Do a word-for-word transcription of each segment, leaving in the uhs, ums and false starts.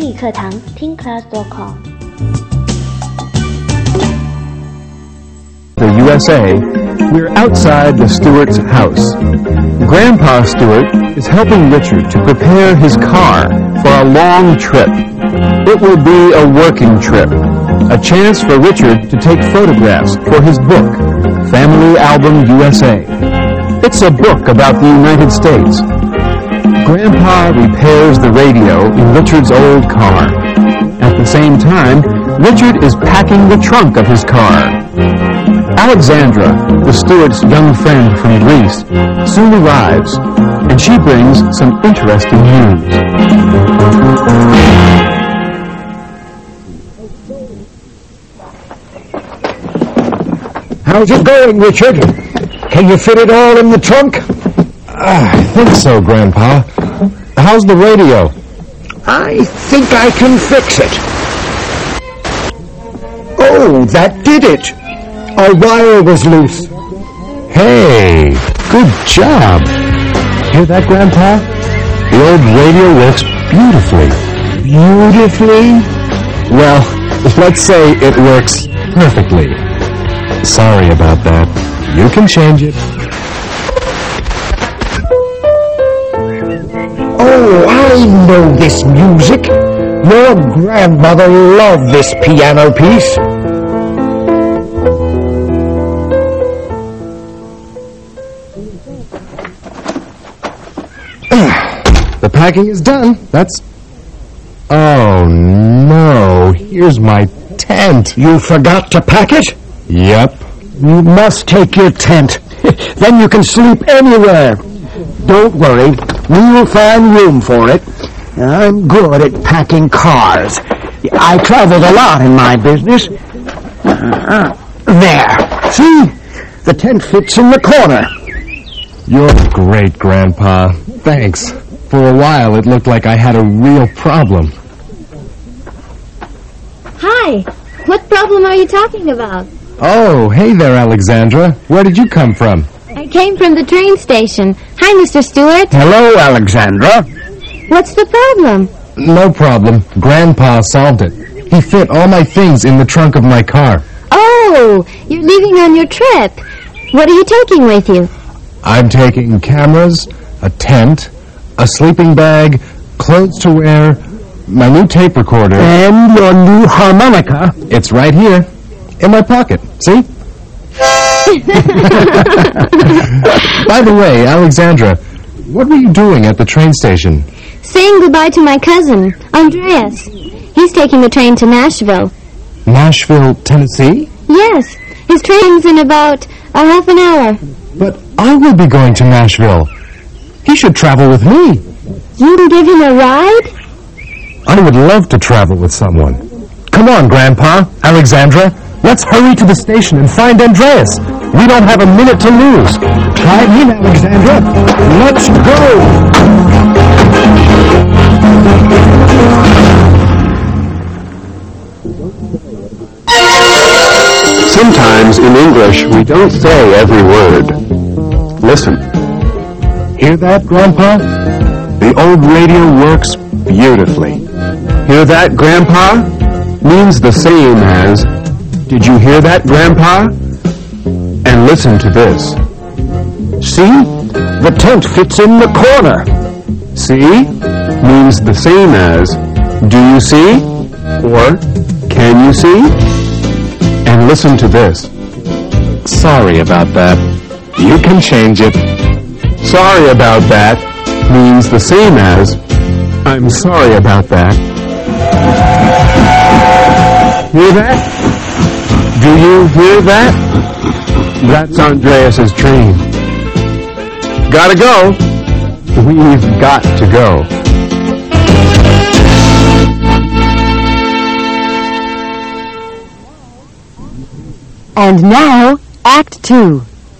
理课堂听 class dot com。 The U S A, we're outside the Stewart's house. Grandpa Stewart is helping Richard to prepare his car for a long trip. It will be a working trip, a chance for Richard to take photographs for his book, Family Album U S A. It's a book about the United States. Grandpa repairs the radio in Richard's old car. At the same time, Richard is packing the trunk of his car. Alexandra, the Stewart's young friend from Greece, soon arrives, and she brings some interesting news. How's it going, Richard? Can you fit it all in the trunk? Uh, I think so, Grandpa. How's the radio? I think I can fix it. Oh, that did it. Our wire was loose. Hey, good job. Hear that, Grandpa? The old radio works beautifully. Beautifully? Well, let's say it works perfectly. Sorry about that. You can change it. Oh, I know this music. Your grandmother loved this piano piece. The packing is done. That's... Oh, no. Here's my tent. You forgot to pack it? Yep. You must take your tent. Then you can sleep anywhere. Don't worry. We will find room for it. I'm good at packing cars. I traveled a lot in my business. Uh, there. See? The tent fits in the corner. You're great, Grandpa. Thanks. For a while, it looked like I had a real problem. Hi, what problem are you talking about? Oh, hey there, Alexandra. Where did you come from? I came from the train station. Hi, Mister Stewart. Hello, Alexandra. What's the problem? No problem. Grandpa solved it. He fit all my things in the trunk of my car. Oh, you're leaving on your trip. What are you taking with you? I'm taking cameras, a tent, a sleeping bag, clothes to wear, my new tape recorder. And your new harmonica. It's right here, in my pocket. See? By the way, Alexandra, what were you doing at the train station? Saying goodbye to my cousin, Andreas. He's taking the train to Nashville. Nashville, Tennessee? Yes, his train's in about a half an hour. But I will be going to Nashville. He should travel with me. You can give him a ride? I would love to travel with someone. Come on, Grandpa, Alexandra. Let's hurry to the station and find Andreas. We don't have a minute to lose. Climb in, Alexandra. Let's go. Sometimes in English, we don't say every word. Listen. Hear that, Grandpa? The old radio works beautifully. Hear that, Grandpa? Means the same as, did you hear that, Grandpa? And listen to this. See? The tent fits in the corner. See? Means the same as, do you see? Or, can you see? And listen to this. Sorry about that. You can change it. Sorry about that means the same as, I'm sorry about that. Hear that? Do you hear that? That's Andreas's train. Gotta go. We've got to go. And now, Act Two.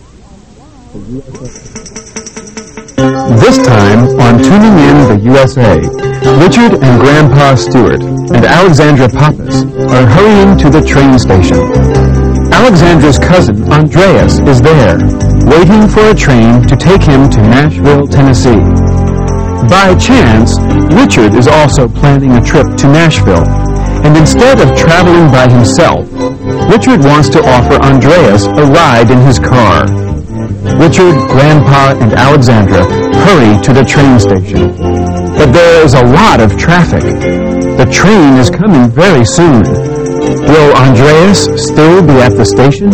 This time, on Tuning In the U S A, Richard and Grandpa Stewart and Alexandra Pappas are hurrying to the train station. Alexandra's cousin, Andreas, is there, waiting for a train to take him to Nashville, Tennessee. By chance, Richard is also planning a trip to Nashville, and instead of traveling by himself, Richard wants to offer Andreas a ride in his car. Richard, Grandpa, and Alexandra hurry to the train station. But there is a lot of traffic. The train is coming very soon. Will Andreas still be at the station?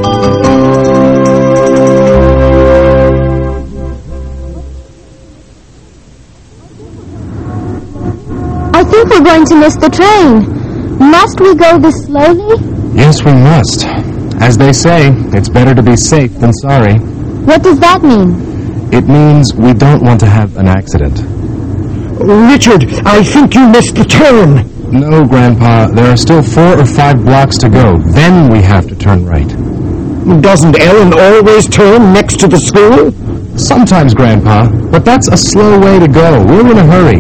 I think we're going to miss the train. Must we go this slowly? Yes, we must. As they say, it's better to be safe than sorry. What does that mean? It means we don't want to have an accident. Richard, I think you missed the turn. No, Grandpa. There are still four or five blocks to go. Then we have to turn right. Doesn't Ellen always turn next to the school? Sometimes, Grandpa. But that's a slow way to go. We're in a hurry.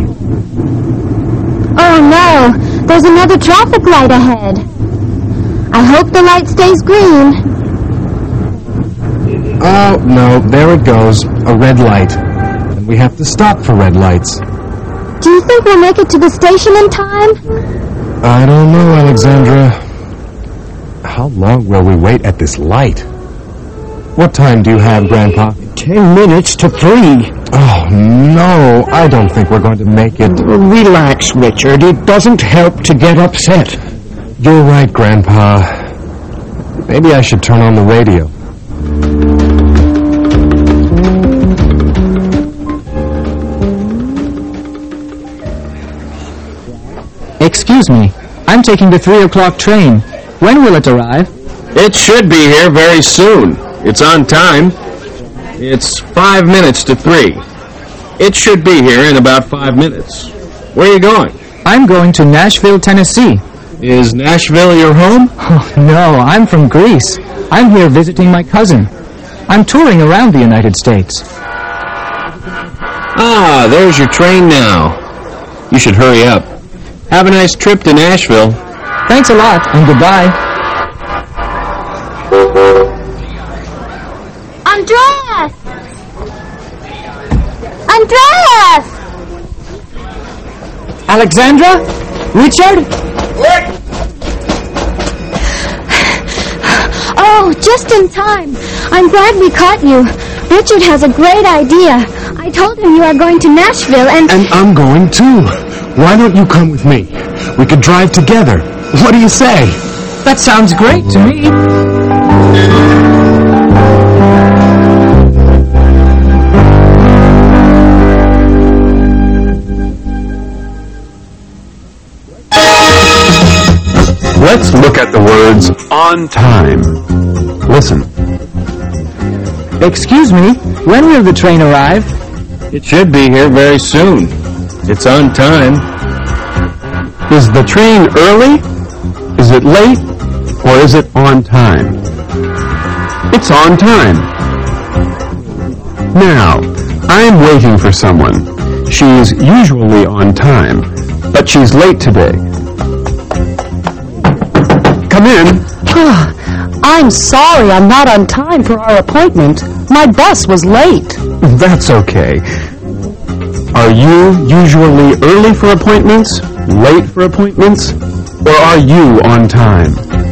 Oh no, there's another traffic light ahead. I hope the light stays green. Oh, no, there it goes. A red light. And we have to stop for red lights. Do you think we'll make it to the station in time? I don't know, Alexandra. How long will we wait at this light? What time do you have, Grandpa? Ten minutes to three. Oh, no, I don't think we're going to make it. Relax, Richard. It doesn't help to get upset. You're right, Grandpa. Maybe I should turn on the radio. Excuse me, I'm taking the three o'clock train. When will it arrive? It should be here very soon. It's on time. It's five minutes to three. It should be here in about five minutes. Where are you going? I'm going to Nashville, Tennessee. Is Nashville your home? Oh, no, I'm from Greece. I'm here visiting my cousin. I'm touring around the United States. Ah, there's your train now. You should hurry up. Have a nice trip to Nashville. Thanks a lot, and goodbye. Andreas! Andreas! Alexandra? Richard? Oh, just in time. I'm glad we caught you. Richard has a great idea. I told him you are going to Nashville and... And I'm going too. Why don't you come with me? We could drive together. What do you say? That sounds great to me. Let's look at the words on time. Listen. Excuse me, when will the train arrive? It should be here very soon. It's on time. Is the train early? Is it late? Or is it on time? It's on time. Now, I'm waiting for someone. She's usually on time, but she's late today. Come in. I'm sorry I'm not on time for our appointment. My bus was late. That's okay. Are you usually early for appointments, late for appointments, or are you on time?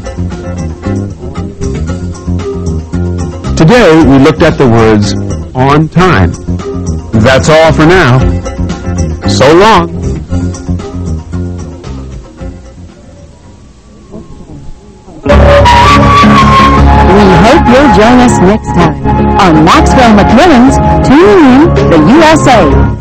Today we looked at the words on time. That's all for now. So long. We hope you'll join us next time on Maxwell McMillan's Tuning In the U S A.